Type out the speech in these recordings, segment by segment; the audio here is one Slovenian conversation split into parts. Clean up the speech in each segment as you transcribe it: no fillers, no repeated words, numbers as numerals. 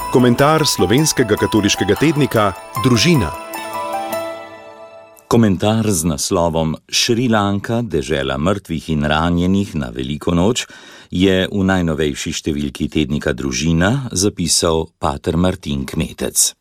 Komentar slovenskega katoliškega tednika Družina. Komentar z naslovom Šrilanka, dežela mrtvih in ranjenih na Veliko noč je v najnovejši številki tednika Družina zapisal pater Martin Kmetec.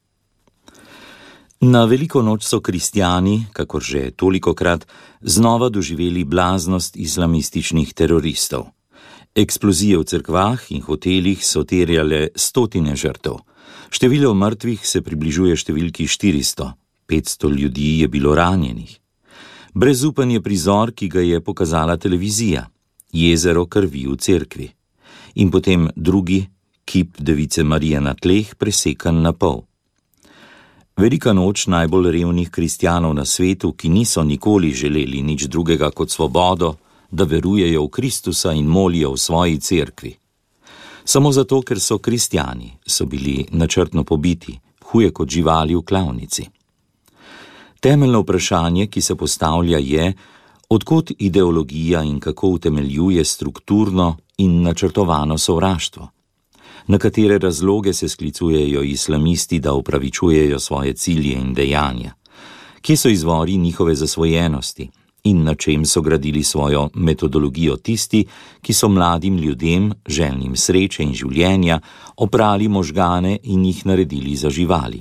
Na Veliko noč so kristjani, kakor že tolikokrat, znova doživeli blaznost islamističnih teroristov. Eksplozije v cerkvah in hotelih so terjale stotine žrtev. Število mrtvih se približuje številki 400, 500 ljudi je bilo ranjenih. Brezupen je prizor, ki ga je pokazala televizija, jezero krvi v cerkvi. In potem drugi, kip device Marije na tleh, presekan na pol. Velika noč najbolj revnih kristjanov na svetu, ki niso nikoli želeli nič drugega kot svobodo, da verujejo v Kristusa in molijo v svoji cerkvi. Samo zato, ker so kristjani, so bili načrtno pobiti, huje kot živali v klavnici. Temeljno vprašanje, ki se postavlja, je, od kod ideologija in kako utemeljuje strukturno in načrtovano sovraštvo. Na katere razloge se sklicujejo islamisti, da upravičujejo svoje cilje in dejanja. Kje so izvori njihove zasvojenosti in na čem so gradili svojo metodologijo tisti, ki so mladim ljudem, željnim sreče in življenja, oprali možgane in jih naredili za živali.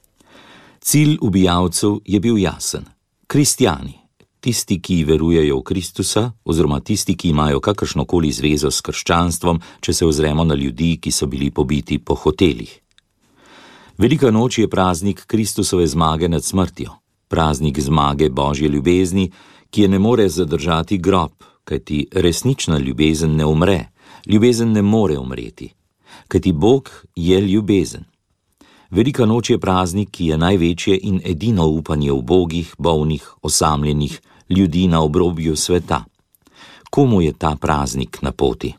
Cilj ubijalcev je bil jasen. Kristjani, tisti, ki verujejo v Kristusa, oziroma tisti, ki imajo kakršnokoli zvezo s krščanstvom, če se ozremo na ljudi, ki so bili pobiti po hotelih. Velika noč je praznik Kristusove zmage nad smrtjo, praznik zmage Božje ljubezni, ki je ne more zadržati grob, kajti resnična ljubezen ne umre, ljubezen ne more umreti, kajti Bog je ljubezen. Velika noč je praznik, ki je največje in edino upanje v bogih, bolnih, osamljenih, ljudi na obrobju sveta. Komu je ta praznik na poti?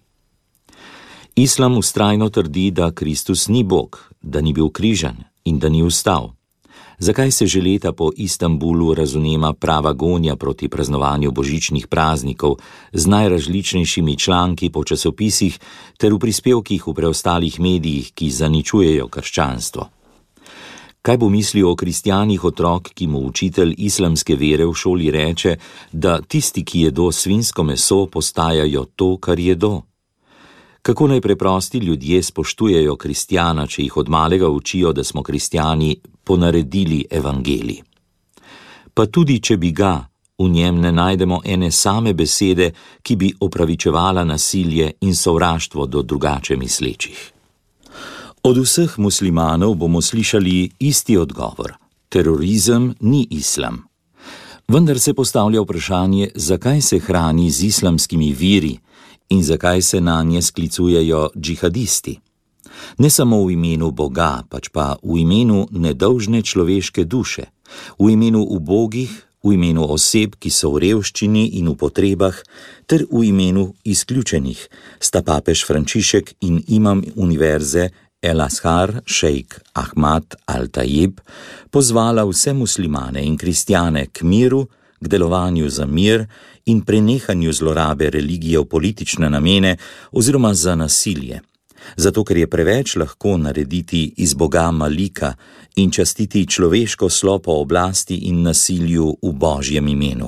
Islam vztrajno trdi, da Kristus ni Bog, da ni bil križan in da ni vstal. Zakaj se že leta po Istanbulu razvnema prava gonja proti praznovanju božičnih praznikov z najrazličnejšimi članki po časopisih ter v prispevkih v preostalih medijih, ki zaničujejo krščanstvo? Kaj bo mislil o kristjanih otrok, ki mu učitelj islamske vere v šoli reče, da tisti, ki jedo svinjsko meso, postajajo to, kar jedo? Kako naj preprosti ljudje spoštujejo kristjana, če jih od malega učijo, da smo kristjani ponaredili evangelij? Pa tudi, če bi ga, v njem ne najdemo ene same besede, ki bi opravičevala nasilje in sovraštvo do drugače mislečih. Od vseh muslimanov bomo slišali isti odgovor. Terorizem ni islam. Vendar se postavlja vprašanje, zakaj se hrani z islamskimi viri in zakaj se nanje sklicujejo džihadisti. Ne samo v imenu Boga, pač pa v imenu nedolžne človeške duše, v imenu ubogih, v imenu oseb, ki so v revščini in v potrebah, ter v imenu izključenih, sta papež Frančišek in imam univerze El-Azhar, šejk Ahmad Al-Tajib, pozvala vse muslimane in kristjane k miru, k delovanju za mir in prenehanju zlorabe religije v politične namene oziroma za nasilje. Zato, ker je preveč lahko narediti iz Boga malika in častiti človeško slo po oblasti in nasilju v Božjem imenu.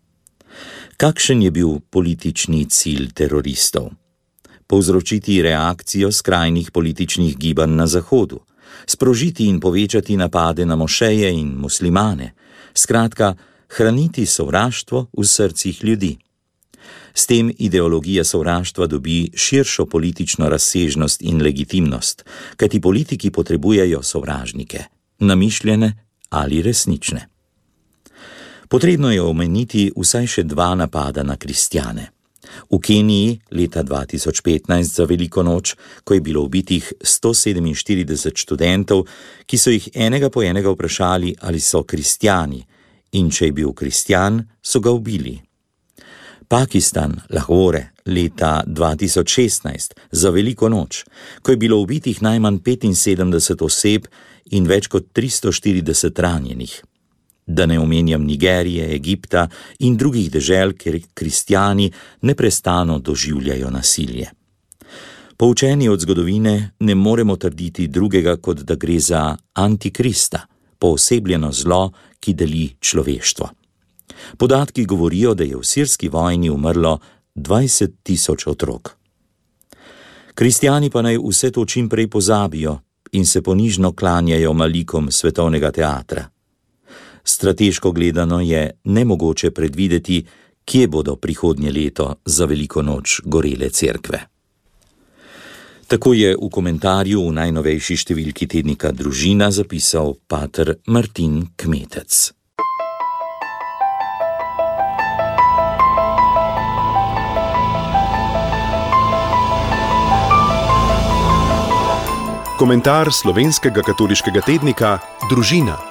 Kakšen je bil politični cilj teroristov? Povzročiti reakcijo skrajnih političnih gibanj na Zahodu, sprožiti in povečati napade na mošeje in muslimane, skratka, hraniti sovraštvo v srcih ljudi. S tem ideologija sovraštva dobi širšo politično razsežnost in legitimnost, kajti politiki potrebujejo sovražnike, namišljene ali resnične. Potrebno je omeniti vsaj še 2 napada na kristjane. V Keniji leta 2015 za Veliko noč, ko je bilo ubitih 147 študentov, ki so jih enega po enega vprašali, ali so kristjani, in če je bil kristjan, so ga ubili. Pakistan, Lahore, leta 2016 za Veliko noč, ko je bilo ubitih najmanj 75 oseb in več kot 340 ranjenih. Da ne omenjam Nigerije, Egipta in drugih dežel, kjer kristjani neprestano doživljajo nasilje. Poučeni od zgodovine ne moremo trditi drugega, kot da gre za antikrista, poosebljeno zlo, ki deli človeštvo. Podatki govorijo, da je v sirski vojni umrlo 20.000 otrok. Kristjani pa naj vse to čim prej pozabijo in se ponižno klanjajo malikom svetovnega teatra. Strateško gledano je nemogoče predvideti, kje bodo prihodnje leto za veliko noč gorele cerkve. Tako je v komentarju v najnovejši številki tednika Družina zapisal pater Martin Kmetec. Komentar slovenskega katoliškega tednika Družina.